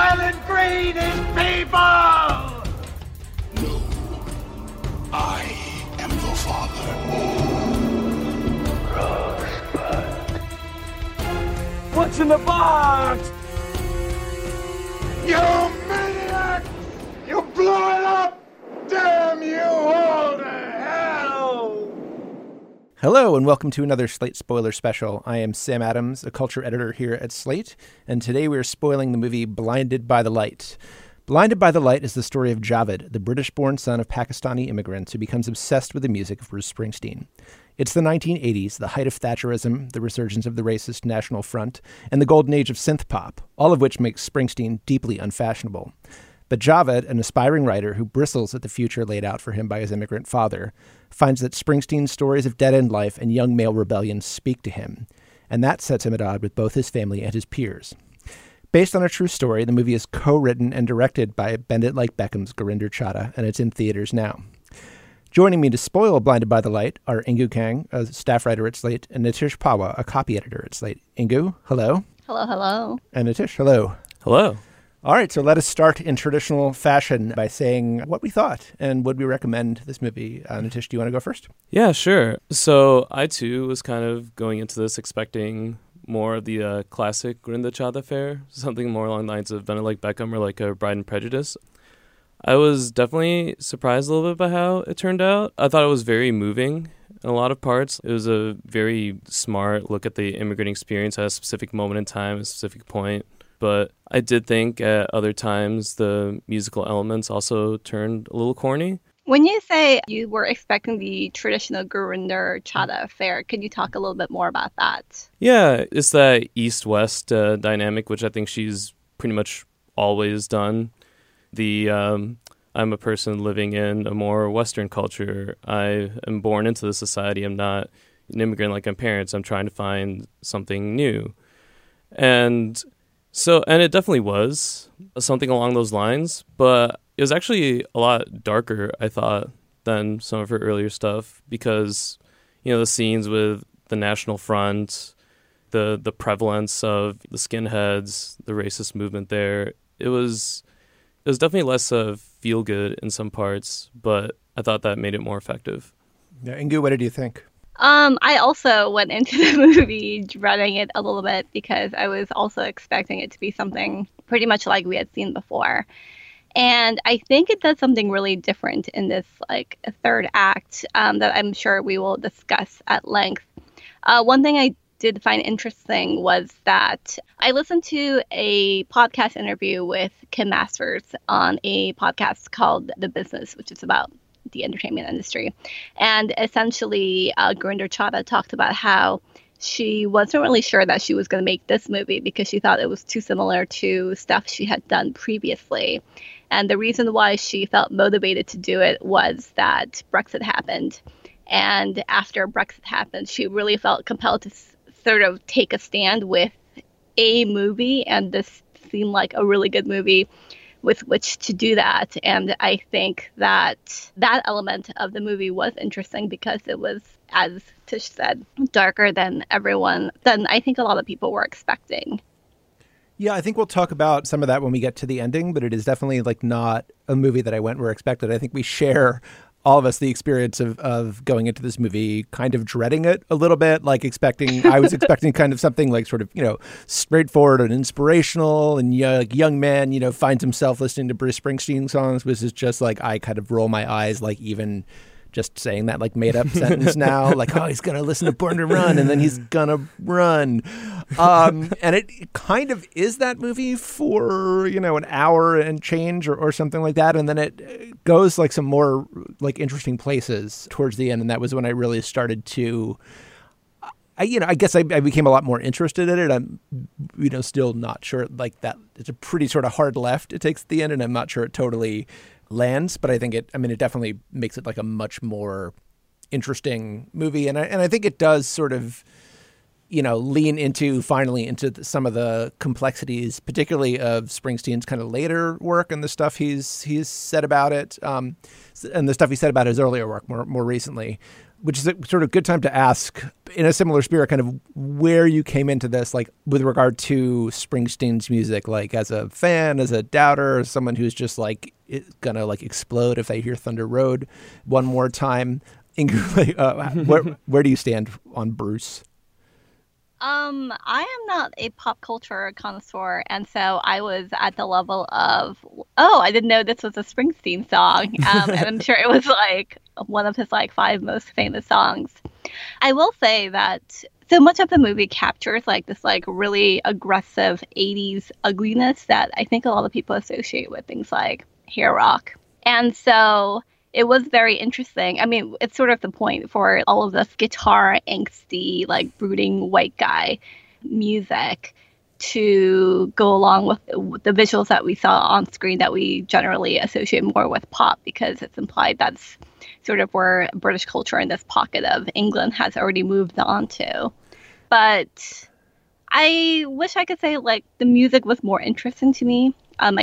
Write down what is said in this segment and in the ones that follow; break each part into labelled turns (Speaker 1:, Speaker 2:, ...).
Speaker 1: Alan Green is people!
Speaker 2: No. I am the Father.
Speaker 1: Rosebud. What's in the box? You maniac! You blew it up! Damn you all to hell!
Speaker 3: Hello and welcome to another Slate Spoiler Special. I am Sam Adams, a culture editor here at Slate, and today we are spoiling the movie Blinded by the Light. Blinded by the Light is the story of Javed, the British-born son of Pakistani immigrants who becomes obsessed with the music of Bruce Springsteen. It's the 1980s, the height of Thatcherism, the resurgence of the racist National Front, and the golden age of synth pop, all of which makes Springsteen deeply unfashionable. But Javed, an aspiring writer who bristles at the future laid out for him by his immigrant father, finds that Springsteen's stories of dead-end life and young male rebellion speak to him, and that sets him at odds with both his family and his peers. Based on a true story, the movie is co-written and directed by Bend It Like Beckham's Gurinder Chadha, and it's in theaters now. Joining me to spoil Blinded by the Light are Ingu Kang, a staff writer at Slate, and Nitish Pawa, a copy editor at Slate. Ingu, hello.
Speaker 4: Hello, hello.
Speaker 3: And Nitish, hello.
Speaker 5: Hello.
Speaker 3: All right, so let us start in traditional fashion by saying what we thought and would we recommend this movie. Nitish, do you want to go first?
Speaker 5: Yeah, sure. So I, too, was kind of going into this expecting more of the classic Gurinder Chadha fare, something more along the lines of Bend It Like Beckham or like a Pride and Prejudice. I was definitely surprised a little bit by how it turned out. I thought it was very moving in a lot of parts. It was a very smart look at the immigrant experience at a specific moment in time, a specific point. But I did think at other times the musical elements also turned a little corny.
Speaker 4: When you say you were expecting the traditional Gurinder Chadha affair, could you talk a little bit more about that?
Speaker 5: Yeah, it's that East-West dynamic, which I think she's pretty much always done. I'm a person living in a more Western culture. I am born into the society. I'm not an immigrant like my parents. I'm trying to find something new. And it definitely was something along those lines, but it was actually a lot darker, I thought, than some of her earlier stuff because, you know, the scenes with the National Front, the prevalence of the skinheads, the racist movement there, it was definitely less feel-good in some parts, but I thought that made it more effective.
Speaker 3: Yeah, Ingu, what did you think?
Speaker 4: I also went into the movie dreading it a little bit because I was also expecting it to be something pretty much like we had seen before. And I think it does something really different in this third act that I'm sure we will discuss at length. One thing I did find interesting was that I listened to a podcast interview with Kim Masters on a podcast called The Business, which is about the entertainment industry. And essentially, Gurinder Chadha talked about how she wasn't really sure that she was going to make this movie because she thought it was too similar to stuff she had done previously. And the reason why she felt motivated to do it was that Brexit happened. And after Brexit happened, she really felt compelled to sort of take a stand with a movie. And this seemed like a really good movie with which to do that. And I think that element of the movie was interesting because it was, as Tish said, darker than I think a lot of people were expecting.
Speaker 3: Yeah, I think we'll talk about some of that when we get to the ending, but it is definitely not a movie that I went where expected. I think we share, all of us, the experience of going into this movie kind of dreading it a little bit, I was expecting kind of something straightforward and inspirational, and young man, finds himself listening to Bruce Springsteen songs, which is just I kind of roll my eyes, even just saying that made up sentence now, he's going to listen to Born to Run and then he's going to run. And it kind of is that movie for, an hour and change or something like that. And then it goes some more interesting places towards the end. And that was when I really started to, I guess I became a lot more interested in it. I'm, still not sure that it's a pretty sort of hard left it takes at the end. And I'm not sure it totally lands, but I think it definitely makes it a much more interesting movie. And I think it does sort of, lean finally into some of the complexities, particularly of Springsteen's kind of later work and the stuff he's said about it, and the stuff he said about his earlier work more recently. which is a sort of good time to ask in a similar spirit kind of where you came into this, like with regard to Springsteen's music, like as a fan, as a doubter, as someone who's just like gonna like explode if they hear Thunder Road one more time. Ingrid, where do you stand on Bruce?
Speaker 4: I am not a pop culture connoisseur, and so I was at the level of, oh, I didn't know this was a Springsteen song, and I'm sure it was like one of his like 5 most famous songs. I will say that so much of the movie captures like this like really aggressive 80s ugliness that I think a lot of people associate with things like hair rock, and so it was very interesting. I mean, it's sort of the point for all of this guitar angsty, like brooding white guy music to go along with the visuals that we saw on screen that we generally associate more with pop, because it's implied that's sort of where British culture in this pocket of England has already moved on to. But I wish I could say like the music was more interesting to me.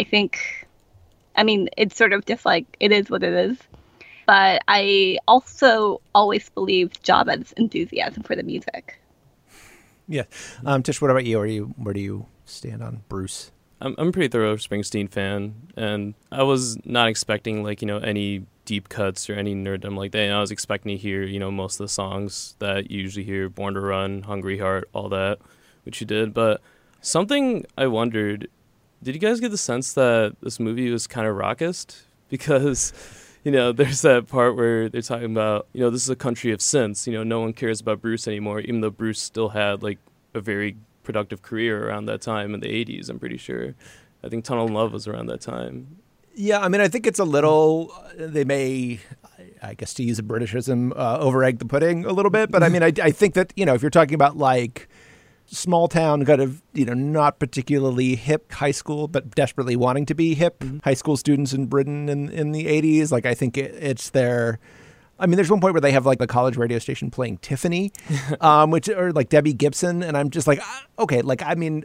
Speaker 4: I mean, it's sort of just like, it is what it is. But I also always believed Javed's enthusiasm for the music.
Speaker 3: Yeah. Tish, what about you? Where do you stand on Bruce?
Speaker 5: I'm a pretty thorough Springsteen fan, and I was not expecting like, any deep cuts or any nerddom like that. I was expecting to hear, most of the songs that you usually hear, Born to Run, Hungry Heart, all that, which you did. But something I wondered, did you guys get the sense that this movie was kind of rockist? Because there's that part where they're talking about, this is a country of synths. No one cares about Bruce anymore, even though Bruce still had like a very productive career around that time in the 80s, I'm pretty sure. I think Tunnel of Love was around that time.
Speaker 3: Yeah, I mean, I think it's a little, they may, I guess to use a Britishism, over-egg the pudding a little bit. But I mean, I think that, if you're talking about like small town kind of, not particularly hip high school, but desperately wanting to be hip high school students in Britain in the 80s. Like, I think it's their, I mean, there's one point where they have like the college radio station playing Tiffany, or like Debbie Gibson. And I'm just like, okay, like, I mean,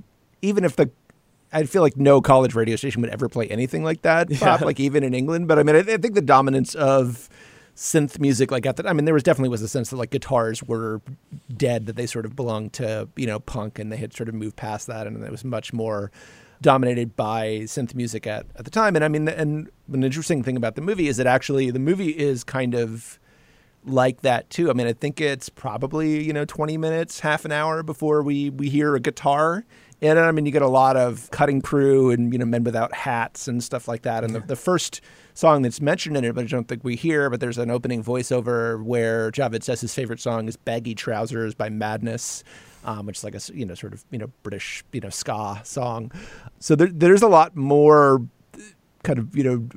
Speaker 3: I feel like no college radio station would ever play anything like that, pop, like even in England. But I mean, I think the dominance of synth music, like there definitely was a sense that like guitars were dead, that they sort of belonged to, punk, and they had sort of moved past that, and it was much more dominated by synth music at the time. And I mean, and an interesting thing about the movie is that actually the movie is kind of like that too. I mean, I think it's probably, 20 minutes, half an hour before we hear a guitar. And I mean, you get a lot of Cutting Crew and, Men Without Hats and stuff like that. And the first song that's mentioned in it, but I don't think we hear, but there's an opening voiceover where Javed says his favorite song is Baggy Trousers by Madness, which is like a, sort of, British, ska song. So there's a lot more kind of,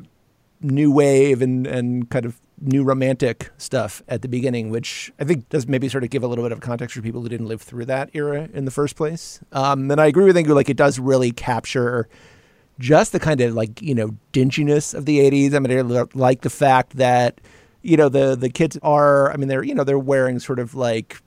Speaker 3: new wave and kind of new romantic stuff at the beginning, which I think does maybe sort of give a little bit of context for people who didn't live through that era in the first place. And I agree with you, like it does really capture just the kind of like, dinginess of the 80s. I mean, I like the fact that, the kids are, I mean, they're wearing sort of like,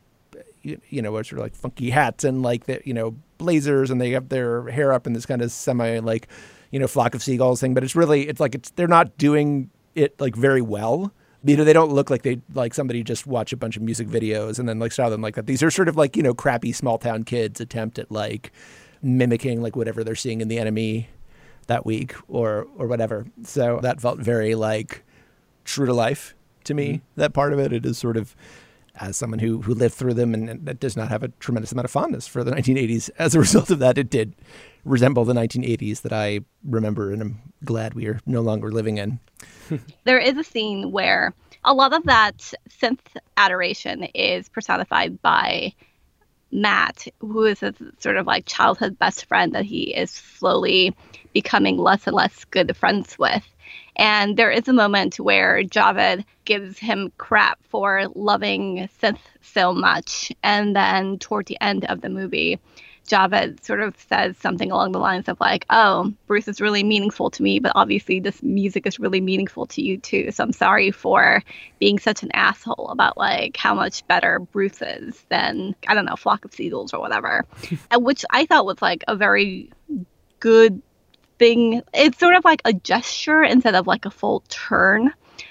Speaker 3: sort of like funky hats and like the, blazers, and they have their hair up in this kind of semi like, flock of seagulls thing. But they're not doing it like very well. They don't look like they like somebody just watch a bunch of music videos and then like style them like that. These are sort of like, crappy small town kids attempt at like mimicking like whatever they're seeing in The Enemy that week or whatever. So that felt very like true to life to me. Mm-hmm. That part of it is sort of, as someone who lived through them and that does not have a tremendous amount of fondness for the 1980s. As a result of that, it did resemble the 1980s that I remember, and I'm glad we are no longer living in.
Speaker 4: There is a scene where a lot of that synth adoration is personified by Matt, who is his sort of like childhood best friend that he is slowly becoming less and less good friends with. And there is a moment where Javed gives him crap for loving synth so much. And then toward the end of the movie, Javed sort of says something along the lines of like, oh, Bruce is really meaningful to me, but obviously this music is really meaningful to you too. So I'm sorry for being such an asshole about like how much better Bruce is than, I don't know, Flock of Seagulls or whatever. And which I thought was like a very good thing. It's sort of like a gesture instead of like a full turn.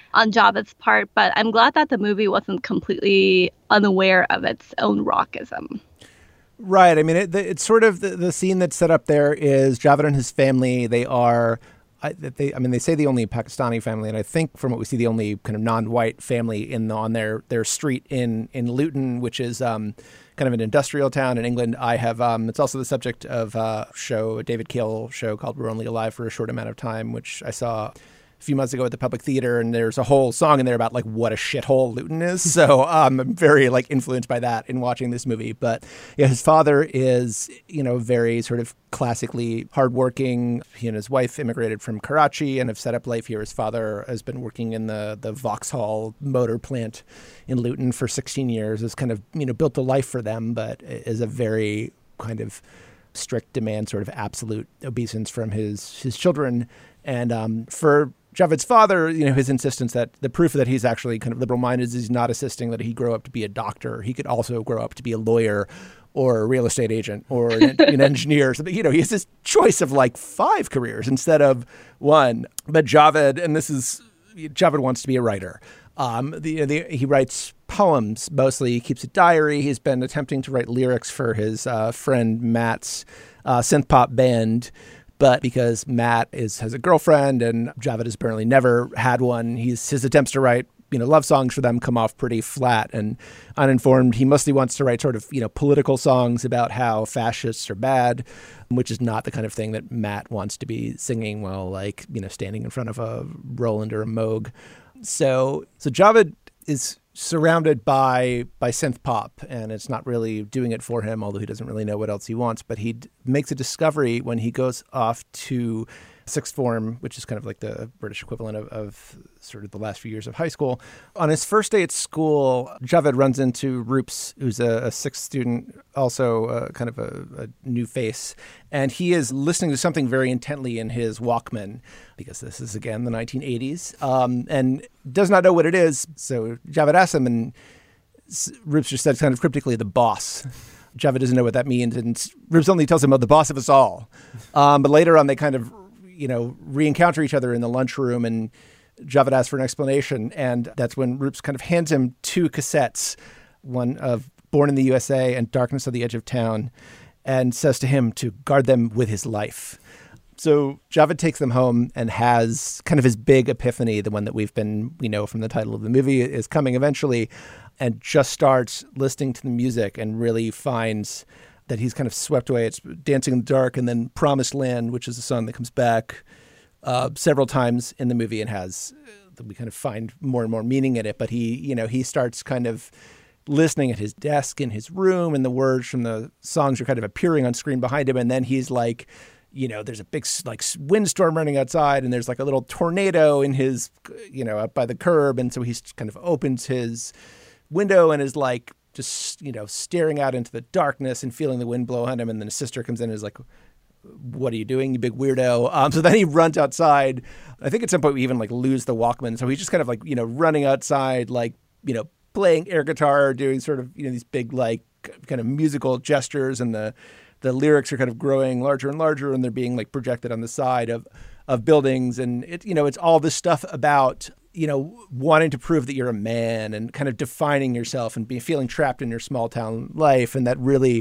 Speaker 4: on Javad's part, but I'm glad that the movie wasn't completely unaware of its own rockism.
Speaker 3: Right. I mean, it's sort of the scene that's set up there is Javad and his family. They are, they say the only Pakistani family, and I think from what we see, the only kind of non-white family on their street in Luton, which is kind of an industrial town in England. It's also the subject of a David Cale show called We're Only Alive for a Short Amount of Time, which I saw a few months ago at the Public Theater, and there's a whole song in there about like what a shithole Luton is. So I'm very like influenced by that in watching this movie. But yeah, his father is, very sort of classically hardworking. He and his wife immigrated from Karachi and have set up life here. His father has been working in the Vauxhall motor plant in Luton for 16 years. Has kind of, built a life for them, but is a very kind of strict demand, sort of absolute obeisance from his children. And for Javad's father, his insistence that the proof that he's actually kind of liberal-minded is he's not insisting that he grow up to be a doctor. He could also grow up to be a lawyer or a real estate agent or an engineer. So, he has this choice of like 5 careers instead of 1. But Javad wants to be a writer. He writes poems mostly. He keeps a diary. He's been attempting to write lyrics for his friend Matt's synth pop band. But because Matt has a girlfriend and Javad has apparently never had one, his attempts to write, love songs for them come off pretty flat and uninformed. He mostly wants to write sort of, political songs about how fascists are bad, which is not the kind of thing that Matt wants to be singing while like, standing in front of a Roland or a Moog. So Javad is surrounded by synth pop, and it's not really doing it for him, although he doesn't really know what else he wants. But he makes a discovery when he goes off to sixth form, which is kind of like the British equivalent of sort of the last few years of high school. On his first day at school, Javad runs into Roops, who's a sixth student, also kind of a new face. And he is listening to something very intently in his Walkman, because this is, again, the 1980s, and does not know what it is. So Javad asks him, and Roops just said kind of cryptically, the boss. Javad doesn't know what that means, and Roops only tells him, the boss of us all. But later on, they kind of re-encounter each other in the lunchroom, and Javad asks for an explanation. And that's when Roops kind of hands him 2 cassettes, one of Born in the USA and Darkness on the Edge of Town, and says to him to guard them with his life. So Javad takes them home and has kind of his big epiphany, the one that we've been, from the title of the movie is coming eventually, and just starts listening to the music and really finds that he's kind of swept away. It's Dancing in the Dark and then Promised Land, which is a song that comes back several times in the movie and we kind of find more and more meaning in it. But he starts kind of listening at his desk in his room, and the words from the songs are kind of appearing on screen behind him. And then he's like, there's a big like windstorm running outside, and there's like a little tornado in his, up by the curb. And so he's kind of opens his window and is like, just, staring out into the darkness and feeling the wind blow on him. And then his sister comes in and is like, what are you doing, you big weirdo? So then he runs outside. I think at some point we even like lose the Walkman. So he's just kind of like, running outside, like, playing air guitar, doing sort of, these big, like kind of musical gestures. And the lyrics are kind of growing larger and larger, and they're being like projected on the side of buildings. And it's all this stuff about, wanting to prove that you're a man and kind of defining yourself and feeling trapped in your small town life. And that really,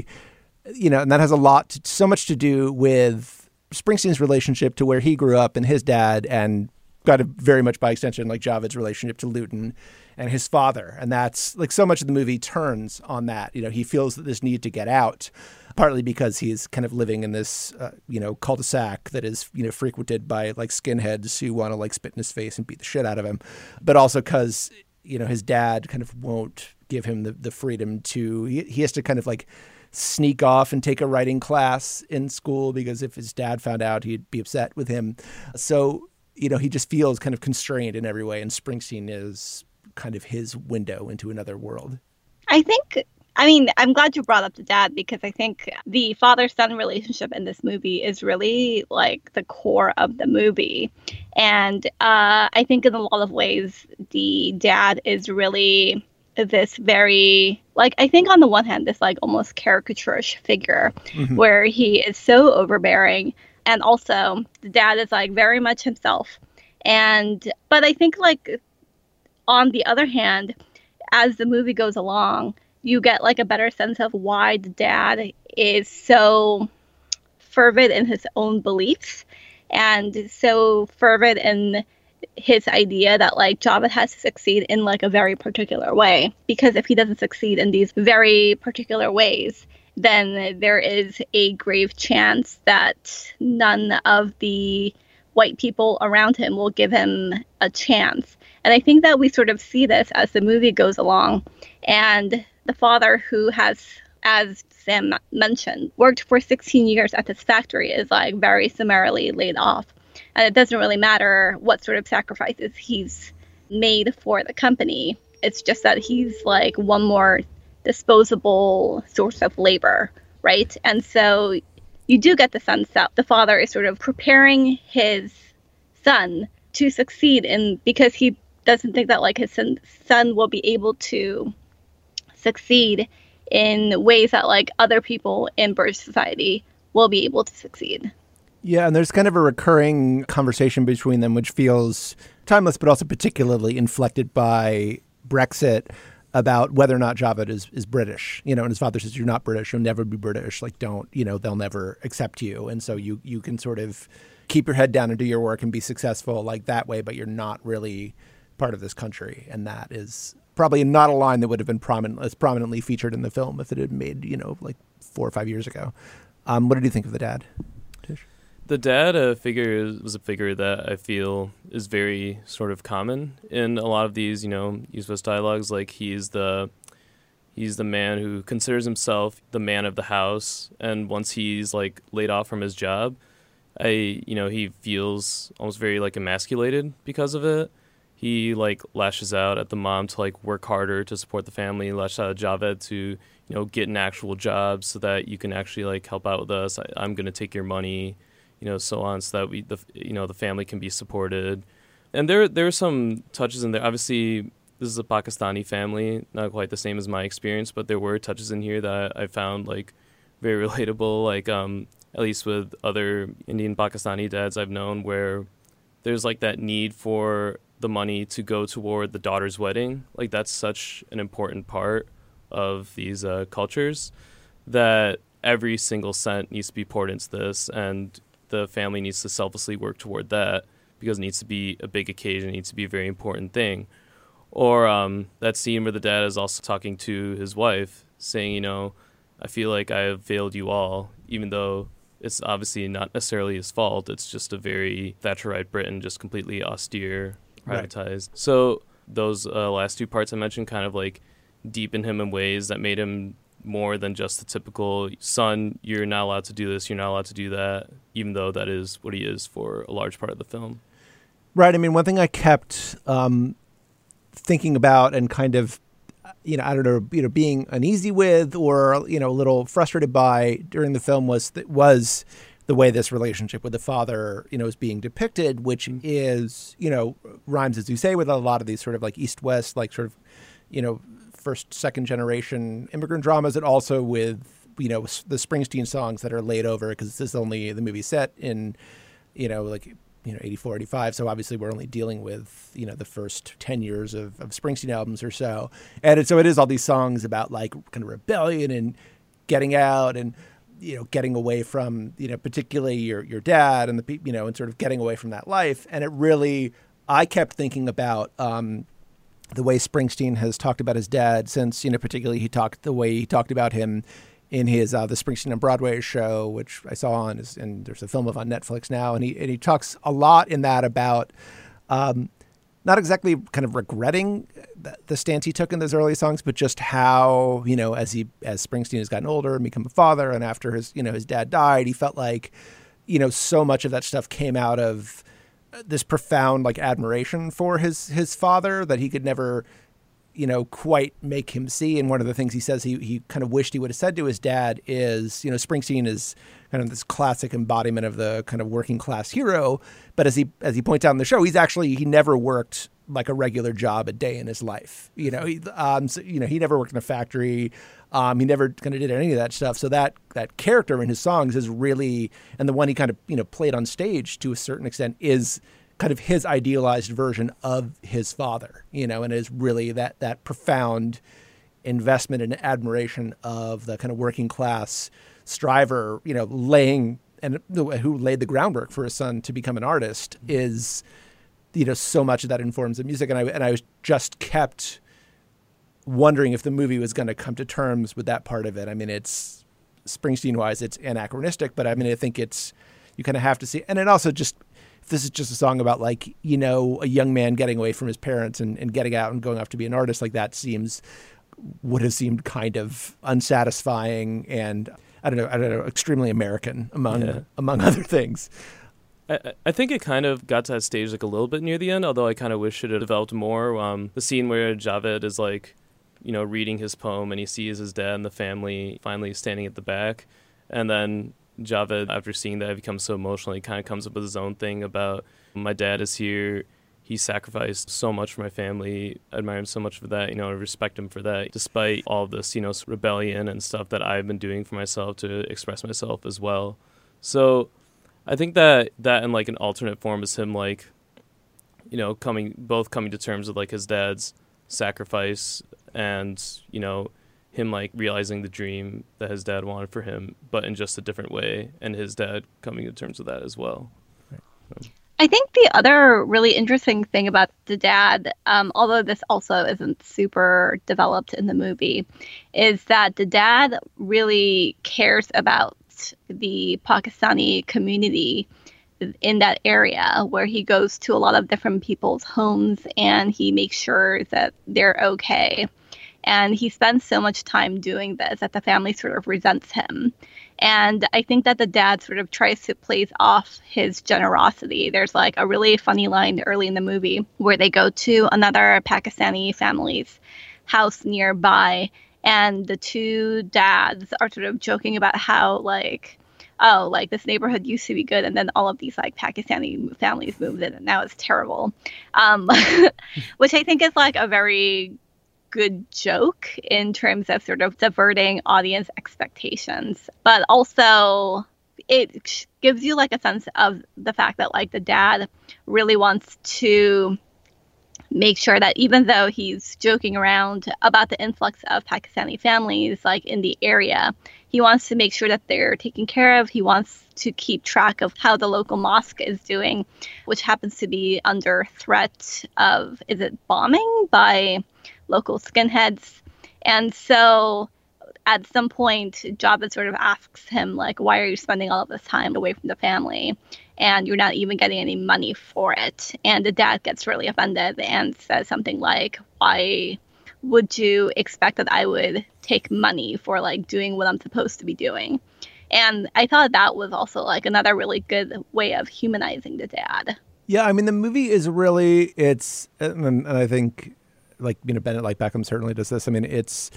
Speaker 3: and that has so much to do with Springsteen's relationship to where he grew up and his dad, and got very much by extension, like Javad's relationship to Luton and his father. And that's like so much of the movie turns on that. He feels that this need to get out, partly because he's kind of living in this, cul-de-sac that is, frequented by like skinheads who want to like spit in his face and beat the shit out of him. But also because, his dad kind of won't give him the freedom to, he has to kind of like sneak off and take a writing class in school, because if his dad found out, he'd be upset with him. So, he just feels kind of constrained in every way. And Springsteen is kind of his window into another world.
Speaker 4: I'm glad you brought up the dad, because I think the father-son relationship in this movie is really like the core of the movie. And I think in a lot of ways, the dad is really this very, like, I think on the one hand, this like almost caricaturish figure, where he is so overbearing. And also the dad is like very much himself. But I think like on the other hand, as the movie goes along, you get like a better sense of why the dad is so fervent in his own beliefs and so fervent in his idea that like Javed has to succeed in like a very particular way. Because if he doesn't succeed in these very particular ways, then there is a grave chance that none of the white people around him will give him a chance. And I think that we sort of see this as the movie goes along. And the father, who has, as Sam mentioned, worked for 16 years at this factory, is like very summarily laid off. And it doesn't really matter what sort of sacrifices he's made for the company. It's just that he's like one more disposable source of labor, right? And so you do get the sense that the father is sort of preparing his son to succeed because he doesn't think that like his son will be able to succeed in ways that like other people in British society will be able to succeed.
Speaker 3: Yeah, and there's kind of a recurring conversation between them, which feels timeless, but also particularly inflected by Brexit, about whether or not Javed is British. And his father says, you're not British, you'll never be British. Like, don't, they'll never accept you. And so you can sort of keep your head down and do your work and be successful like that way, but you're not really part of this country. And that is probably not a line that would have been prominently featured in the film if it had made, like 4 or 5 years ago. What did you think of the dad, Tish?
Speaker 5: The dad was a figure that I feel is very sort of common in a lot of these, East-West dialogues. Like he's the man who considers himself the man of the house, and once he's like laid off from his job, he feels almost very like emasculated because of it. He like lashes out at the mom to like work harder to support the family, lashes out at Javed to get an actual job so that you can actually like help out with us. I'm going to take your money. So on, so that the family can be supported. And there are some touches in there. Obviously, this is a Pakistani family, not quite the same as my experience, but there were touches in here that I found like very relatable. Like at least with other Indian Pakistani dads I've known, where there's like that need for the money to go toward the daughter's wedding. Like that's such an important part of these cultures that every single cent needs to be poured into this, and the family needs to selflessly work toward that because it needs to be a big occasion, it needs to be a very important thing. Or that scene where the dad is also talking to his wife, saying, I feel like I have failed you all, even though it's obviously not necessarily his fault. It's just a very Thatcherite Britain, just completely austere, privatized. Right. So those last two parts I mentioned kind of like deepen him in ways that made him more than just the typical son, you're not allowed to do this, you're not allowed to do that, even though that is what he is for a large part of the film.
Speaker 3: Right. I mean, one thing I kept thinking about and kind of, I don't know, being uneasy with or, a little frustrated by during the film was the way this relationship with the father, is being depicted, which is, rhymes, as you say, with a lot of these sort of like East-West, like sort of, first, second generation immigrant dramas, and also with, the Springsteen songs that are laid over, because this is only the movie set in, 84, 85. So obviously we're only dealing with, the first 10 years of Springsteen albums or so. And so it is all these songs about like kind of rebellion and getting out and, getting away from, particularly your dad and and sort of getting away from that life. And it really, I kept thinking about, the way Springsteen has talked about his dad since, particularly the way he talked about him in his the Springsteen on Broadway show, which I saw on, and there's a film of on Netflix now, and he talks a lot in that about not exactly kind of regretting the stance he took in those early songs, but just how as Springsteen has gotten older and become a father, and after his his dad died, he felt like so much of that stuff came out of this profound like admiration for his father that he could never, quite make him see. And one of the things he says he kind of wished he would have said to his dad is, Springsteen is kind of this classic embodiment of the kind of working class hero. But as he points out in the show, he never worked like a regular job a day in his life. He never worked in a factory. He never kind of did any of that stuff. So that character in his songs is really, and the one he kind of, played on stage to a certain extent is kind of his idealized version of his father, and is really that profound investment and admiration of the kind of working class striver, laying and who laid the groundwork for his son to become an artist is, so much of that informs the music. And I was just kept wondering if the movie was going to come to terms with that part of it. I mean, it's Springsteen-wise, it's anachronistic, but I mean, I think you kind of have to see. And it also just, if this is just a song about like, a young man getting away from his parents and getting out and going off to be an artist, like that would have seemed kind of unsatisfying and I don't know, extremely American among other things.
Speaker 5: I think it kind of got to that stage like a little bit near the end, although I kind of wish it had developed more. The scene where Javed is like, reading his poem and he sees his dad and the family finally standing at the back. And then Javed, after seeing that, becomes so emotional. He kind of comes up with his own thing about, my dad is here. He sacrificed so much for my family. I admire him so much for that. I respect him for that. Despite all of this, rebellion and stuff that I've been doing for myself to express myself as well. So I think that in like an alternate form is him like, coming to terms with like his dad's sacrifice and, him like realizing the dream that his dad wanted for him, but in just a different way, and his dad coming to terms with that as well.
Speaker 4: I think the other really interesting thing about the dad, although this also isn't super developed in the movie, is that the dad really cares about the Pakistani community in that area, where he goes to a lot of different people's homes and he makes sure that they're okay. And he spends so much time doing this that the family sort of resents him. And I think that the dad sort of tries to play off his generosity. There's like a really funny line early in the movie where they go to another Pakistani family's house nearby, and the two dads are sort of joking about how like, oh, like this neighborhood used to be good, and then all of these like Pakistani families moved in, and now it's terrible. Which I think is like a very good joke in terms of sort of diverting audience expectations, but also it gives you like a sense of the fact that like the dad really wants to make sure that even though he's joking around about the influx of Pakistani families like in the area, he wants to make sure that they're taken care of. He wants to keep track of how the local mosque is doing, which happens to be under threat of, is it bombing by local skinheads? And so at some point, Javed sort of asks him, like, why are you spending all of this time away from the family? And you're not even getting any money for it. And the dad gets really offended and says something like, why would you expect that I would take money for like doing what I'm supposed to be doing? And I thought that was also like another really good way of humanizing the dad.
Speaker 3: Yeah, I mean, the movie is really, and I think like, Bennett like Beckham certainly does this. I mean, it's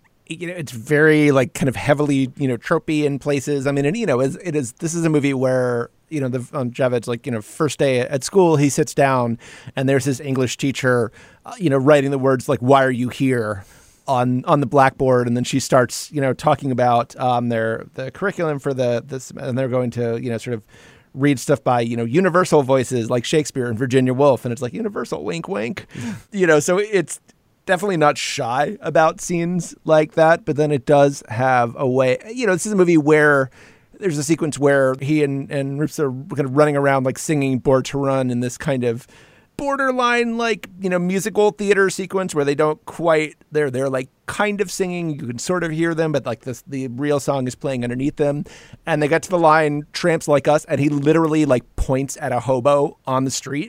Speaker 3: very like kind of heavily, tropey in places. I mean, and, this is a movie where, Javed's like, first day at school, he sits down and there's his English teacher, writing the words like, why are you here on the blackboard? And then she starts, talking about the curriculum for this, and they're going to, sort of read stuff by, universal voices like Shakespeare and Virginia Woolf. And it's like universal, wink, wink, so it's definitely not shy about scenes like that. But then it does have a way, this is a movie where there's a sequence where he and Rips are kind of running around like singing Born to Run in this kind of borderline like, musical theater sequence where they don't quite, they're like kind of singing, you can sort of hear them, but like the real song is playing underneath them. And they get to the line "Tramps Like Us," and he literally like points at a hobo on the street.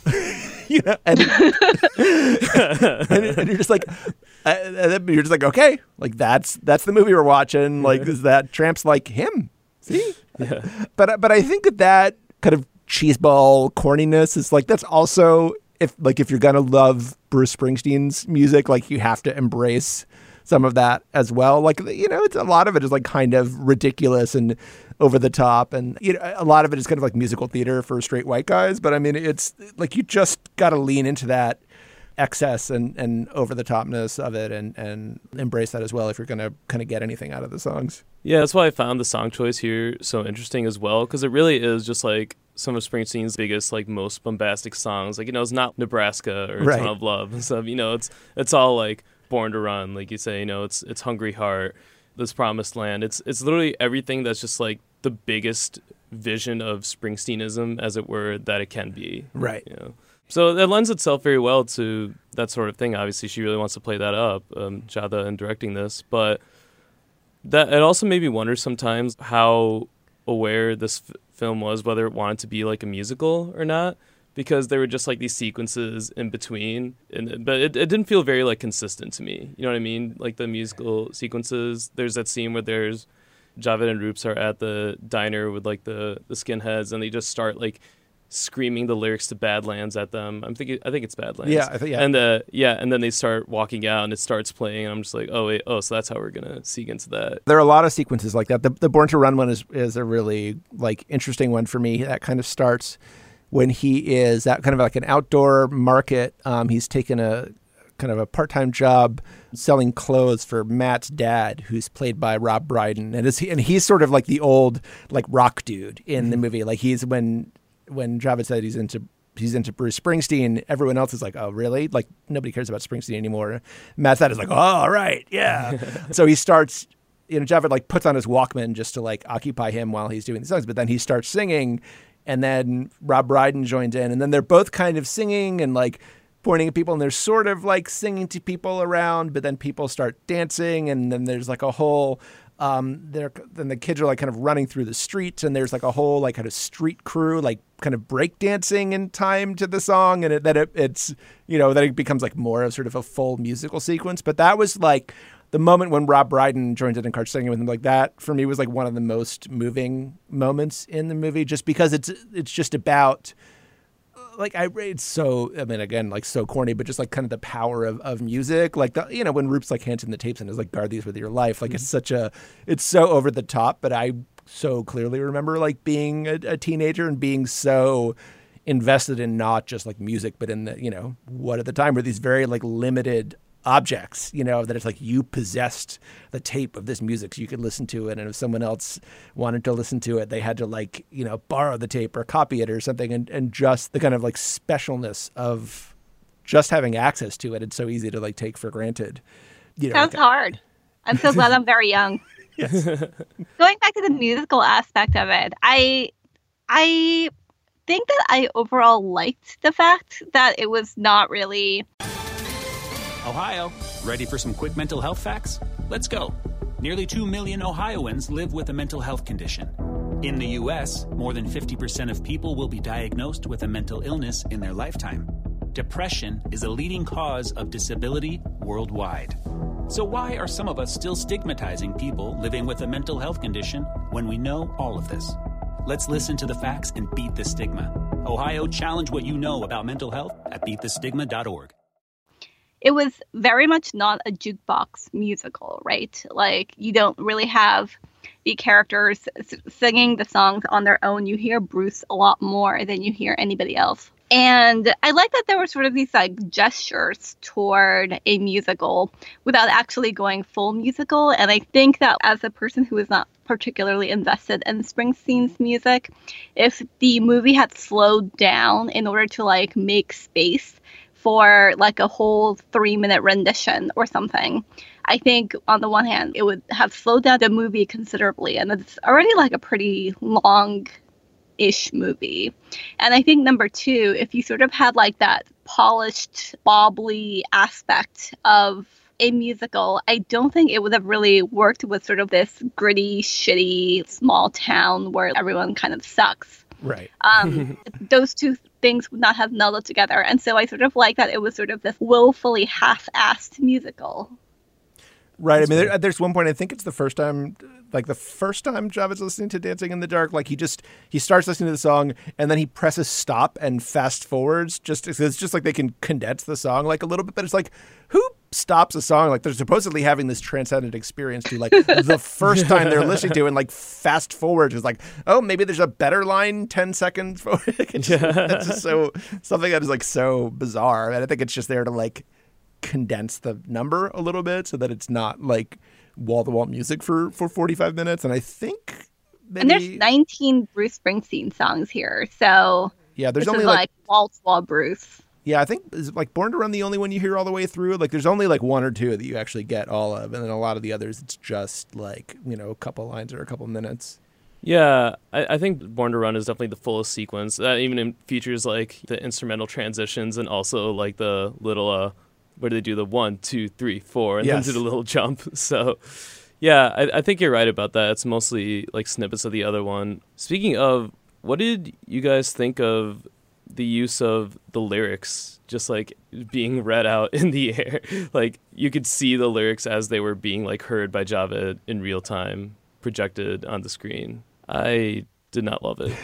Speaker 3: And you're just like, okay, like that's the movie we're watching. Like, is that Tramps like him? See? Yeah. But I think that kind of cheeseball corniness is like, that's also, if you're gonna love Bruce Springsteen's music, like you have to embrace some of that as well. Like, it's a lot of it is like kind of ridiculous and over the top, and a lot of it is kind of like musical theater for straight white guys. But I mean, it's like you just got to lean into that excess and over the topness of it and embrace that as well if you're going to kind of get anything out of the songs.
Speaker 5: Yeah, that's why I found the song choice here so interesting as well, because it really is just like some of Springsteen's biggest, like most bombastic songs. Like, it's not Nebraska or Ton of Love and stuff. It's all like Born to Run, like you say. It's Hungry Heart, This Promised Land. It's literally everything that's just like the biggest vision of Springsteenism, as it were, that it can be.
Speaker 3: Right.
Speaker 5: So that lends itself very well to that sort of thing. Obviously, she really wants to play that up, Giada, in directing this. But that it also made me wonder sometimes how aware this film was, whether it wanted to be like a musical or not, because there were just like these sequences in between. But it didn't feel very like consistent to me. You know what I mean? Like the musical sequences. There's that scene where there's Javed and Roops are at the diner with like the skinheads, and they just start like screaming the lyrics to Badlands at them. I think it's Badlands.
Speaker 3: Yeah, I think, yeah.
Speaker 5: And then they start walking out and it starts playing, and I'm just like, so that's how we're gonna seek into that.
Speaker 3: There are a lot of sequences like that. The Born to Run one is a really like interesting one for me. That kind of starts when he is at kind of like an outdoor market. He's taken a kind of a part-time job selling clothes for Matt's dad, who's played by Rob Brydon, and he's sort of like the old like rock dude in the movie. Like he's when Javed said he's into Bruce Springsteen, everyone else is like, oh, really? Like, nobody cares about Springsteen anymore. Matt's dad is like, oh, all right, yeah. So he starts, Javed like puts on his Walkman just to like occupy him while he's doing the songs, but then he starts singing, and then Rob Brydon joins in, and then they're both kind of singing and like pointing at people, and they're sort of like singing to people around, but then people start dancing, and then there's like a whole... then the kids are like kind of running through the streets, and there's like a whole like kind of street crew like kind of breakdancing in time to the song, and then it becomes like more of sort of a full musical sequence. But that was like the moment when Rob Brydon joins in and starts singing with him. Like that for me was like one of the most moving moments in the movie, just because it's just about. Like it's so, I mean, again, like so corny, but just like kind of the power of music. Like when Roops like hands him the tapes and is like, guard these with your life. Like it's so over the top, but I so clearly remember like being a teenager and being so invested in not just like music, but in the, what at the time were these very like limited objects, that it's like you possessed the tape of this music so you could listen to it, and if someone else wanted to listen to it, they had to like borrow the tape or copy it or something, and just the kind of like specialness of just having access to it. It's so easy to like take for granted.
Speaker 4: Sounds hard. I'm so glad I'm very young.
Speaker 3: Yes.
Speaker 4: Going back to the musical aspect of it, I think that I overall liked the fact that it was not really...
Speaker 6: Ohio, ready for some quick mental health facts? Let's go. Nearly 2 million Ohioans live with a mental health condition. In the U.S., more than 50% of people will be diagnosed with a mental illness in their lifetime. Depression is a leading cause of disability worldwide. So why are some of us still stigmatizing people living with a mental health condition when we know all of this? Let's listen to the facts and beat the stigma. Ohio, challenge what you know about mental health at beatthestigma.org.
Speaker 4: It was very much not a jukebox musical, right? Like, you don't really have the characters singing the songs on their own. You hear Bruce a lot more than you hear anybody else. And I like that there were sort of these like gestures toward a musical without actually going full musical. And I think that as a person who is not particularly invested in Springsteen's music, if the movie had slowed down in order to like make space for like a whole 3-minute rendition or something, I think on the one hand, it would have slowed down the movie considerably. And it's already like a pretty long-ish movie. And I think number two, if you sort of had like that polished, bobbly aspect of a musical, I don't think it would have really worked with sort of this gritty, shitty, small town where everyone kind of sucks.
Speaker 3: Right.
Speaker 4: Those two things would not have melded together. And so I sort of like that it was sort of this willfully half-assed musical.
Speaker 3: Right. I mean, there's one point, I think it's the first time Javed's listening to Dancing in the Dark, like he starts listening to the song and then he presses stop and fast forwards. It's just like they can condense the song like a little bit, but it's like, who stops a song, like they're supposedly having this transcendent experience to like the first time they're listening to, and like fast forward is like, oh, maybe there's a better line 10 seconds forward. That's just so something that is like so bizarre, and I think it's just there to like condense the number a little bit so that it's not like wall-to-wall music for 45 minutes. And I think maybe...
Speaker 4: And there's 19 Bruce Springsteen songs here, so
Speaker 3: yeah, there's
Speaker 4: this
Speaker 3: only
Speaker 4: is like wall-to-wall Bruce.
Speaker 3: Yeah, I think is like Born to Run the only one you hear all the way through. Like there's only like one or two that you actually get all of, and then a lot of the others it's just like, you know, a couple lines or a couple minutes.
Speaker 5: Yeah, I think Born to Run is definitely the fullest sequence. That even features like the instrumental transitions and also like the little where they do the 1, 2, 3, 4 and
Speaker 3: Yes.
Speaker 5: then do the little jump. So yeah, I think you're right about that. It's mostly like snippets of the other one. Speaking of, what did you guys think of the use of the lyrics just like being read out in the air? Like you could see the lyrics as they were being like heard by Javed in real time, projected on the screen. I did not love it.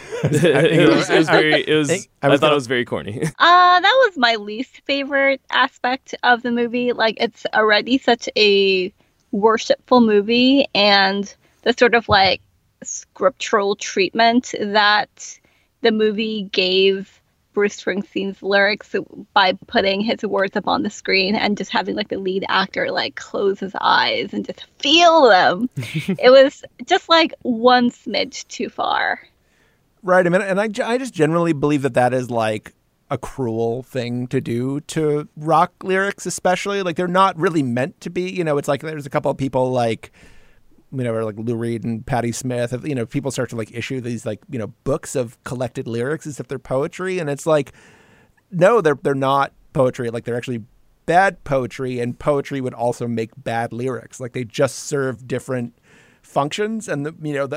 Speaker 5: I thought it was very corny.
Speaker 4: That was my least favorite aspect of the movie. Like, it's already such a worshipful movie, and the sort of like scriptural treatment that the movie gave Bruce Springsteen's lyrics by putting his words up on the screen and just having like the lead actor like close his eyes and just feel them. It was just like one smidge too far.
Speaker 3: Right. I mean, and I just generally believe that is like a cruel thing to do to rock lyrics, especially like they're not really meant to be. You know, it's like there's a couple of people like, you know, like Lou Reed and Patti Smith, you know, people start to like issue these like, you know, books of collected lyrics as if they're poetry. And it's like, no, they're not poetry. Like they're actually bad poetry, and poetry would also make bad lyrics. Like they just serve different functions. And,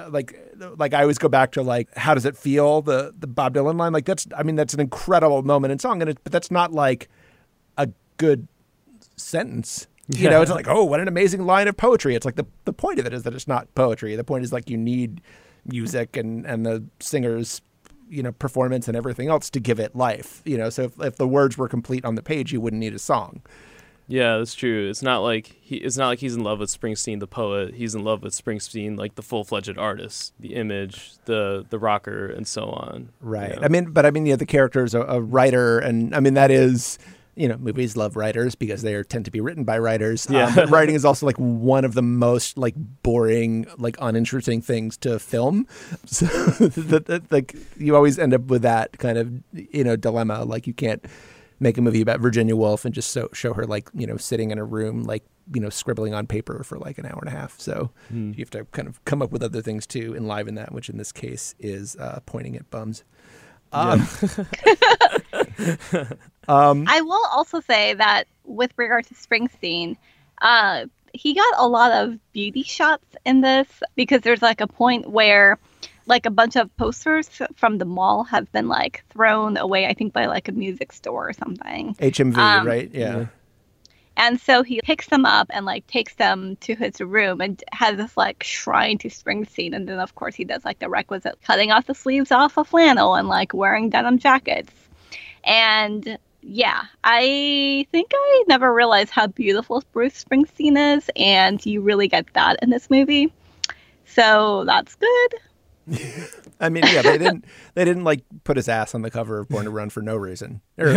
Speaker 3: like I always go back to like, how does it feel? The Bob Dylan line, like that's an incredible moment in song. But that's not like a good sentence. You know, it's like, oh, what an amazing line of poetry. It's like the point of it is that it's not poetry. The point is like you need music and the singer's, you know, performance and everything else to give it life. You know, so if the words were complete on the page, you wouldn't need a song.
Speaker 5: Yeah, that's true. It's not like he's in love with Springsteen the poet. He's in love with Springsteen like the full-fledged artist, the image, the rocker, and so on.
Speaker 3: Right.
Speaker 5: You know?
Speaker 3: Yeah, the character is a writer, and I mean that is. You know, movies love writers because they tend to be written by writers.
Speaker 5: Yeah.
Speaker 3: But writing is also like one of the most like boring, like uninteresting things to film. So like you always end up with that kind of, you know, dilemma. Like you can't make a movie about Virginia Woolf and just show her like, you know, sitting in a room, like, you know, scribbling on paper for like an hour and a half. So you have to kind of come up with other things to enliven that, which in this case is pointing at bums.
Speaker 4: I will also say that with regard to Springsteen, he got a lot of beauty shots in this, because there's like a point where like a bunch of posters from the mall have been like thrown away, I think by like a music store or something.
Speaker 3: HMV, right? Yeah.
Speaker 4: And so he picks them up and like takes them to his room and has this like shrine to Springsteen. And then of course he does like the requisite cutting off the sleeves off a flannel and like wearing denim jackets. And yeah, I think I never realized how beautiful Bruce Springsteen is, and you really get that in this movie. So that's good.
Speaker 3: I mean, yeah, they didn't like put his ass on the cover of Born to Run for no reason. Born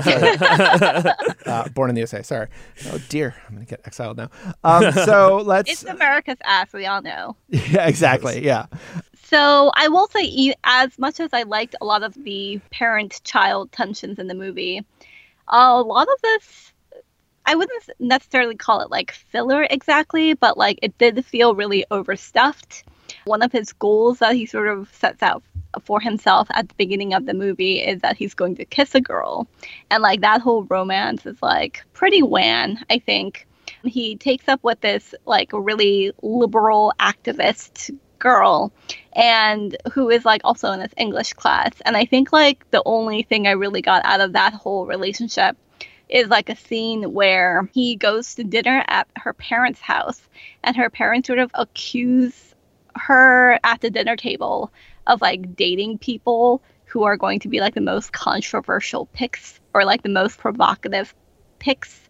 Speaker 3: in the USA. Sorry. Oh dear, I'm gonna get exiled now. So let's.
Speaker 4: It's America's ass, we all know.
Speaker 3: Yeah, exactly. Yeah.
Speaker 4: So I will say, as much as I liked a lot of the parent-child tensions in the movie, a lot of this, I wouldn't necessarily call it like filler exactly, but like it did feel really overstuffed. One of his goals that he sort of sets out for himself at the beginning of the movie is that he's going to kiss a girl. And like that whole romance is like pretty wan, I think. He takes up with this like really liberal activist girl, and who is like also in this English class. And I think like the only thing I really got out of that whole relationship is like a scene where he goes to dinner at her parents' house, and her parents sort of accuse her at the dinner table of like dating people who are going to be like the most controversial picks or like the most provocative picks.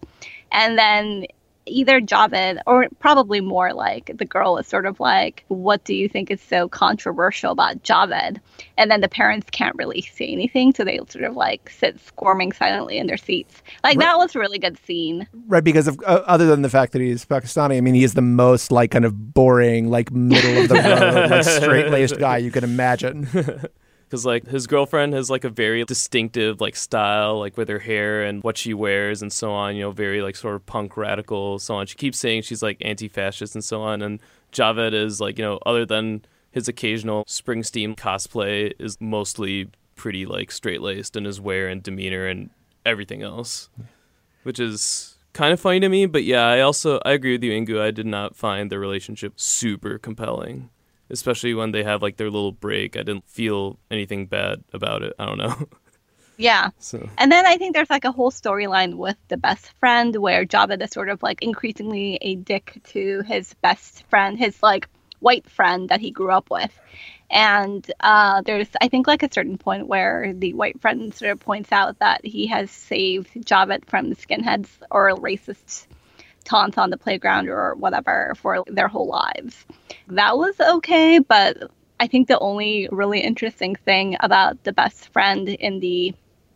Speaker 4: And then either Javed or probably more like the girl is sort of like, what do you think is so controversial about Javed? And then the parents can't really say anything, so they sort of like sit squirming silently in their seats. Like that was a really good scene.
Speaker 3: Right, because of other than the fact that he's Pakistani, I mean, he is the most like kind of boring, like middle of the road, like straight-laced guy you can imagine.
Speaker 5: Because, like, his girlfriend has, like, a very distinctive, like, style, like, with her hair and what she wears and so on, you know, very, like, sort of punk radical, so on. She keeps saying she's, like, anti-fascist and so on. And Javed is, like, you know, other than his occasional Springsteen cosplay, is mostly pretty, like, straight-laced in his wear and demeanor and everything else, which is kind of funny to me. But, yeah, I agree with you, Ingu. I did not find the relationship super compelling. Especially when they have, like, their little break. I didn't feel anything bad about it. I don't know.
Speaker 4: Yeah.
Speaker 5: So.
Speaker 4: And then I think there's, like, a whole storyline with the best friend where Javed is sort of, like, increasingly a dick to his best friend, his, like, white friend that he grew up with. And there's, I think, like, a certain point where the white friend sort of points out that he has saved Javed from the skinheads or racists taunts on the playground or whatever for their whole lives. That was okay, but I think the only really interesting thing about the best friend in the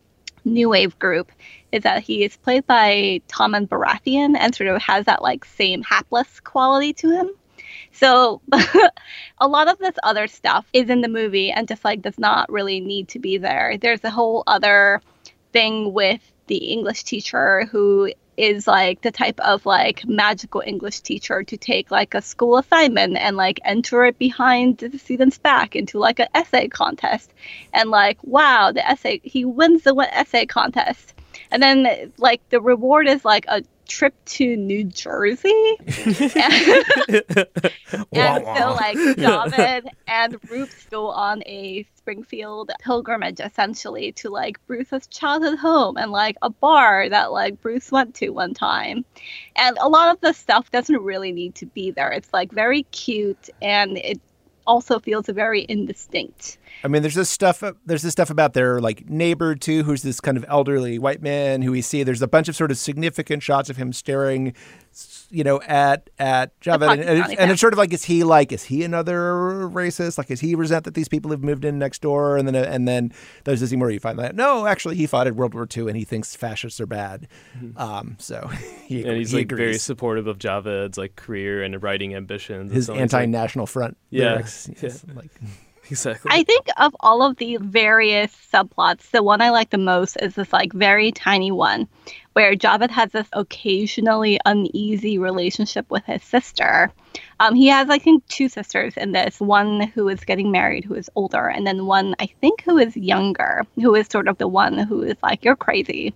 Speaker 4: New Wave group is that he is played by Tommen Baratheon and sort of has that like same hapless quality to him. So a lot of this other stuff is in the movie and just like does not really need to be there. There's a whole other thing with the English teacher who is like the type of like magical English teacher to take like a school assignment and like enter it behind the student's back into like an essay contest. And like, wow, he wins the essay contest. And then like the reward is like a trip to New Jersey. And so like Javed and Roops go on a Springfield pilgrimage essentially to like Bruce's childhood home and like a bar that like Bruce went to one time. And a lot of the stuff doesn't really need to be there. It's like very cute and it also feels very indistinct.
Speaker 3: I mean, there's this stuff about their like neighbor too, who's this kind of elderly white man who we see. There's a bunch of sort of significant shots of him staring, you know, at Javed, and it's sort of like, is he another racist? Like, is he resent that these people have moved in next door? And then there's this scene where you find that no, actually, he fought in World War II and he thinks fascists are bad. So
Speaker 5: he's like very supportive of Javed's like career and writing ambitions.
Speaker 3: His anti-national front. Lyrics.
Speaker 5: Yeah.
Speaker 3: Like.
Speaker 5: Exactly.
Speaker 4: I think of all of the various subplots, the one I like the most is this like very tiny one where Javed has this occasionally uneasy relationship with his sister. He has, I think, two sisters in this. One who is getting married, who is older, and then one, I think, who is younger, who is sort of the one who is like, you're crazy.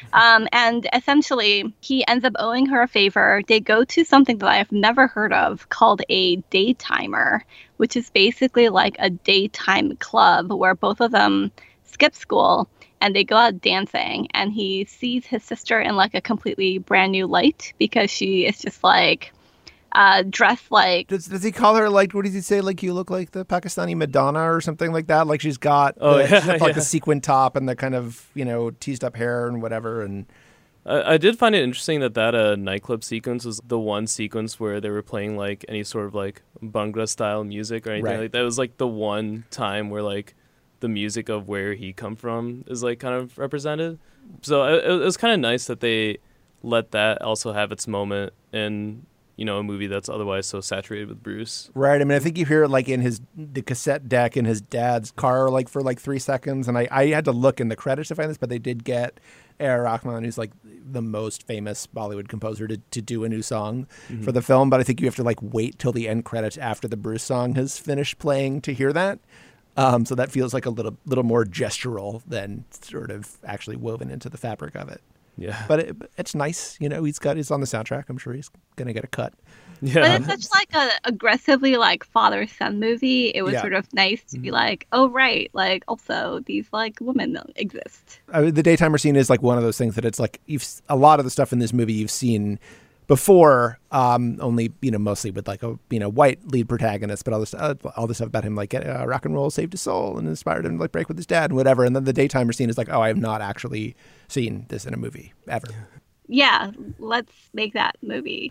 Speaker 4: And essentially, he ends up owing her a favor. They go to something that I've never heard of called a daytimer, which is basically like a daytime club where both of them skip school and they go out dancing. And he sees his sister in like a completely brand new light because she is just like dressed like...
Speaker 3: Does he call her like, what does he say? Like, you look like the Pakistani Madonna or something like that? Like she's got the sequin top and the kind of, you know, teased up hair and whatever. And
Speaker 5: I did find it interesting that nightclub sequence was the one sequence where they were playing like any sort of like Bhangra style music or anything like that. It was like the one time where like the music of where he come from is like kind of represented. So it was kind of nice that they let that also have its moment in, you know, a movie that's otherwise so saturated with Bruce.
Speaker 3: Right. I mean, I think you hear it like in the cassette deck in his dad's car, like for like 3 seconds. And I had to look in the credits to find this, but they did get A.R. Rahman, who's like the most famous Bollywood composer, to do a new song for the film. But I think you have to like wait till the end credits after the Bruce song has finished playing to hear that. So that feels like a little more gestural than sort of actually woven into the fabric of it.
Speaker 5: Yeah,
Speaker 3: but it's nice, you know. He's on the soundtrack. I'm sure he's gonna get a cut.
Speaker 5: Yeah,
Speaker 4: but it's such like a aggressively like father-son movie. It was sort of nice to be like, oh right, like also these like women don't exist.
Speaker 3: The daytimer scene is like one of those things that it's like a lot of the stuff in this movie you've seen before, only, you know, mostly with like a, you know, white lead protagonist, but all this stuff about him like rock and roll saved his soul and inspired him to like break with his dad and whatever. And then the daytimer scene is like, oh, I have not actually seen this in a movie ever.
Speaker 4: yeah, let's make that movie.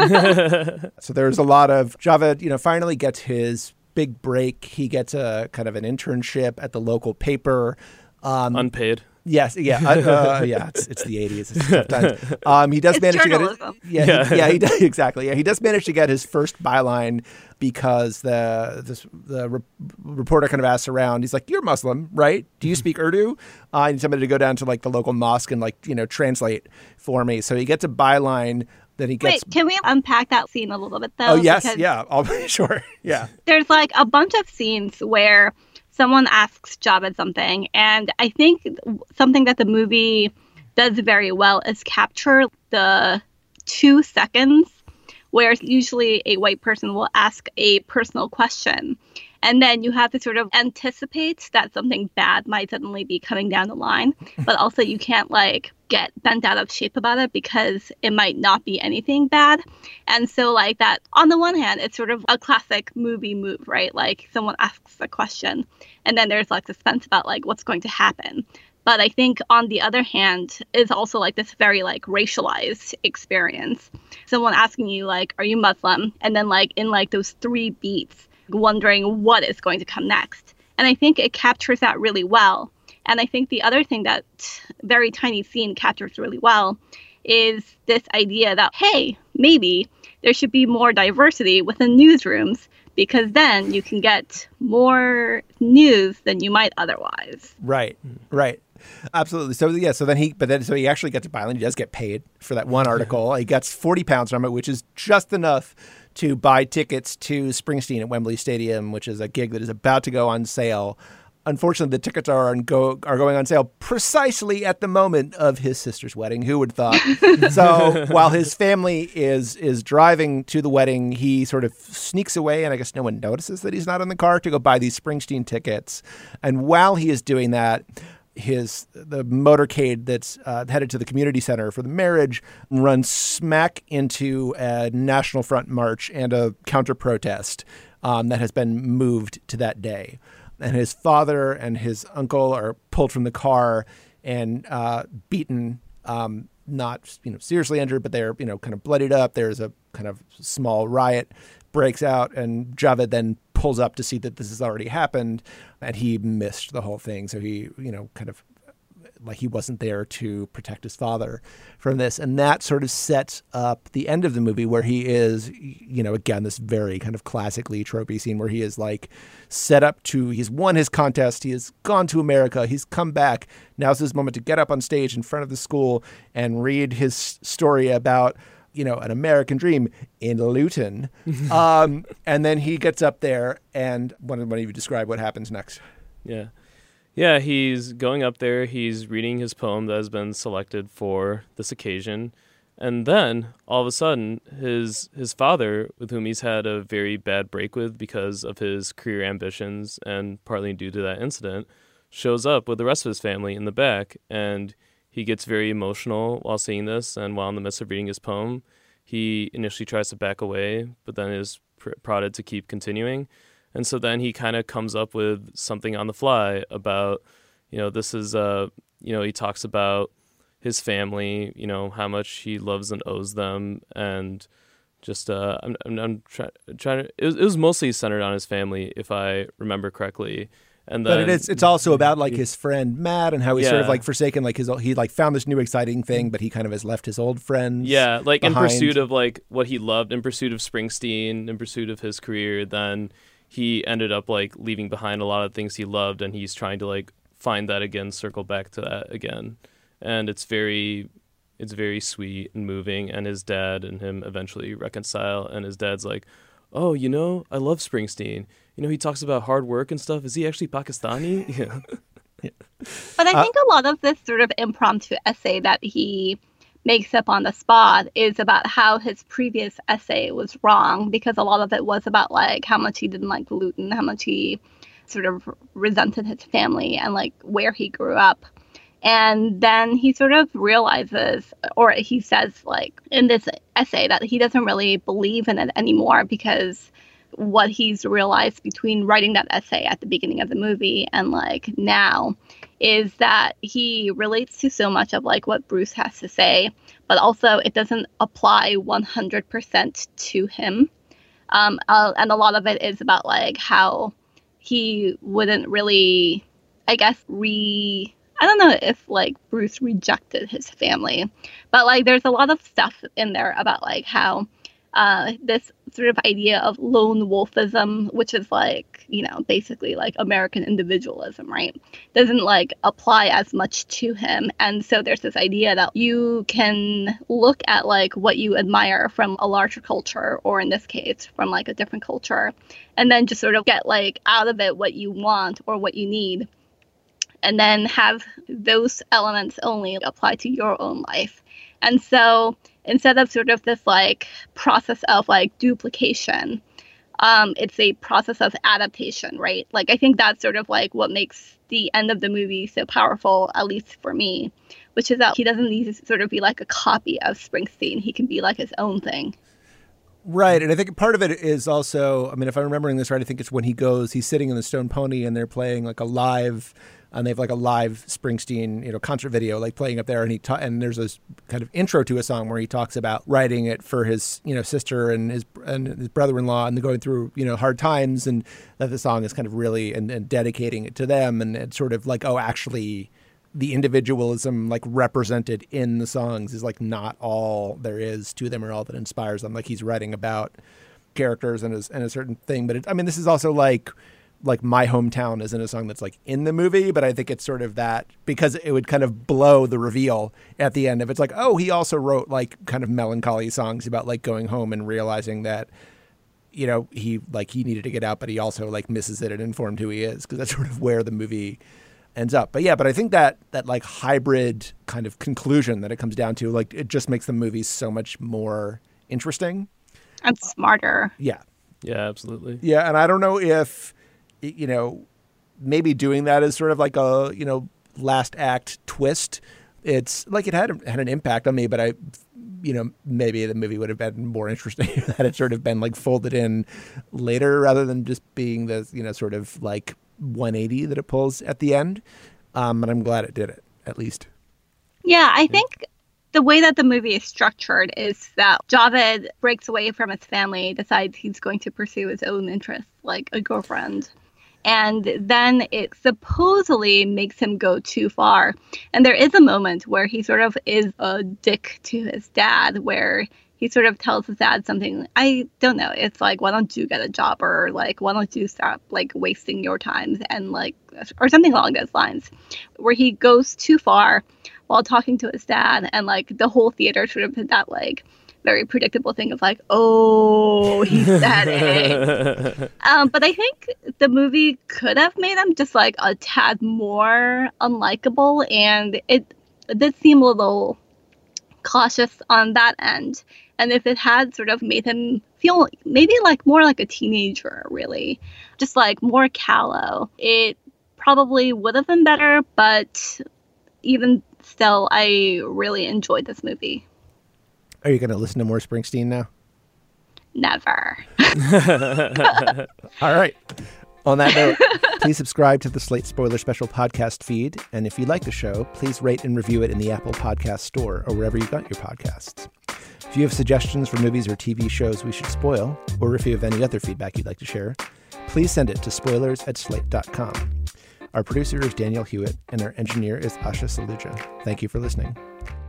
Speaker 3: So there's a lot of Javed, finally gets his big break. He gets a kind of an internship at the local paper.
Speaker 5: Unpaid.
Speaker 3: Yes, yeah, yeah. It's the 80s. It's tough times. He does
Speaker 4: It's
Speaker 3: manage
Speaker 4: journalism.
Speaker 3: to get he does, exactly. Yeah, he does manage to get his first byline because the reporter kind of asks around. He's like, "You're Muslim, right? Do you speak Urdu?" I need somebody to go down to like the local mosque and translate for me. So he gets a byline. Then he gets.
Speaker 4: Wait, can we unpack that scene a little bit though?
Speaker 3: Oh yes,
Speaker 4: Because
Speaker 3: yeah. I'll sure. Yeah.
Speaker 4: there's like a bunch of scenes where someone asks Javed something, and I think something that the movie does very well is capture the 2 seconds where usually a white person will ask a personal question. And then you have to sort of anticipate that something bad might suddenly be coming down the line, but also you can't like get bent out of shape about it because it might not be anything bad. And so like that, on the one hand, it's sort of a classic movie move, right? Like someone asks a question and then there's like suspense about like what's going to happen. But I think on the other hand is also like this very like racialized experience. Someone asking you like, are you Muslim? And then like in like those 3 beats, wondering what is going to come next. And I think it captures that really well. And I think the other thing that very tiny scene captures really well is this idea that, hey, maybe there should be more diversity within newsrooms because then you can get more news than you might otherwise.
Speaker 3: Right. Absolutely. So yeah. So he actually gets a byline. He does get paid for that one article. He gets £40 from it, which is just enough to buy tickets to Springsteen at Wembley Stadium, which is a gig that is about to go on sale. Unfortunately, the tickets are going on sale precisely at the moment of his sister's wedding. Who would thought? So while his family is driving to the wedding, he sort of sneaks away, and I guess no one notices that he's not in the car to go buy these Springsteen tickets. And while he is doing that, the motorcade that's headed to the community center for the marriage runs smack into a National Front march and a counter protest that has been moved to that day. And his father and his uncle are pulled from the car and beaten, not seriously injured, but they're kind of bloodied up. There's a kind of small riot breaks out, and Javed then pulls up to see that this has already happened, and he missed the whole thing. So he, kind of like he wasn't there to protect his father from this. And that sort of sets up the end of the movie where he is, again, this very kind of classically tropey scene where he is like set up he's won his contest. He has gone to America. He's come back. Now's his moment to get up on stage in front of the school and read his story about, an American dream in Luton. And then he gets up there, and why don't you describe what happens next?
Speaker 5: Yeah, he's going up there, he's reading his poem that has been selected for this occasion, and then, all of a sudden, his father, with whom he's had a very bad break with because of his career ambitions and partly due to that incident, shows up with the rest of his family in the back, and he gets very emotional while seeing this, and while in the midst of reading his poem, he initially tries to back away, but then is prodded to keep continuing. And so then he kind of comes up with something on the fly about, this is, he talks about his family, how much he loves and owes them. And just, I'm trying to, it was mostly centered on his family, if I remember correctly. And then,
Speaker 3: but it's also about like his friend Matt and how he's sort of like forsaken, like he like found this new exciting thing, but he kind of has left his old friends.
Speaker 5: Yeah, like
Speaker 3: behind.
Speaker 5: In pursuit of like what he loved, in pursuit of Springsteen, in pursuit of his career, then he ended up like leaving behind a lot of things he loved, and he's trying to like find that again, circle back to that again. And it's very sweet and moving, and his dad and him eventually reconcile, and his dad's like, oh, I love Springsteen. He talks about hard work and stuff. Is he actually Pakistani? Yeah.
Speaker 4: But I think a lot of this sort of impromptu essay that he makes up on the spot is about how his previous essay was wrong, because a lot of it was about like how much he didn't like Luton, how much he sort of resented his family and like where he grew up. And then he sort of realizes, or he says like in this essay, that he doesn't really believe in it anymore, because what he's realized between writing that essay at the beginning of the movie and like now is that he relates to so much of like what Bruce has to say, but also it doesn't apply 100% to him. And a lot of it is about like how he wouldn't really, I guess, I don't know if like Bruce rejected his family, but like there's a lot of stuff in there about like how this sort of idea of lone wolfism, which is like, you know, basically like American individualism, right, doesn't like apply as much to him. And so there's this idea that you can look at like what you admire from a larger culture, or in this case from like a different culture, and then just sort of get like out of it what you want or what you need, and then have those elements only apply to your own life. And so instead of sort of this like process of like duplication, it's a process of adaptation, right? Like I think that's sort of like what makes the end of the movie so powerful, at least for me, which is that he doesn't need to sort of be like a copy of Springsteen. He can be like his own thing.
Speaker 3: Right. And I think part of it is also, I mean, if I'm remembering this right, I think it's when he's sitting in the Stone Pony and they're playing like a live, and they have like a live Springsteen, you know, concert video like playing up there, and and there's this kind of intro to a song where he talks about writing it for his, you know, sister and his brother-in-law, and they're going through, you know, hard times, and that the song is kind of really and dedicating it to them, and it's sort of like, oh, actually the individualism like represented in the songs is like not all there is to them or all that inspires them. Like he's writing about characters and a certain thing, but I mean, this is also like My Hometown isn't a song that's like in the movie, but I think it's sort of that because it would kind of blow the reveal at the end if it's like, oh, he also wrote like kind of melancholy songs about like going home and realizing that, you know, he needed to get out, but he also like misses it and informed who he is, because that's sort of where the movie ends up. But yeah, but I think that like hybrid kind of conclusion that it comes down to, like, it just makes the movie so much more interesting
Speaker 4: and smarter.
Speaker 3: Yeah.
Speaker 5: Yeah, absolutely.
Speaker 3: Yeah. And I don't know if, you know, maybe doing that is sort of like a, you know, last act twist. It's like it had an impact on me, but I, you know, maybe the movie would have been more interesting had it sort of been like folded in later rather than just being the, you know, sort of like 180 that it pulls at the end. And I'm glad it did it, at least.
Speaker 4: Yeah, I think the way that the movie is structured is that Javed breaks away from his family, decides he's going to pursue his own interests, like a girlfriend. And then it supposedly makes him go too far. And there is a moment where he sort of is a dick to his dad, where he sort of tells his dad something, I don't know, it's like, why don't you get a job, or like, why don't you stop like wasting your time, and like, or something along those lines, where he goes too far while talking to his dad, and like the whole theater sort of did that like very predictable thing of like, oh, he said it. But I think the movie could have made him just like a tad more unlikable, and it did seem a little cautious on that end. And if it had sort of made him feel maybe like more like a teenager, really, just like more callow, it probably would have been better. But even still, I really enjoyed this movie.
Speaker 3: Are you going to listen to more Springsteen now?
Speaker 4: Never.
Speaker 3: All right. On that note, please subscribe to the Slate Spoiler Special podcast feed. And if you like the show, please rate and review it in the Apple Podcast Store or wherever you got your podcasts. If you have suggestions for movies or TV shows we should spoil, or if you have any other feedback you'd like to share, please send it to spoilers@slate.com. Our producer is Daniel Hewitt, and our engineer is Asha Saluja. Thank you for listening.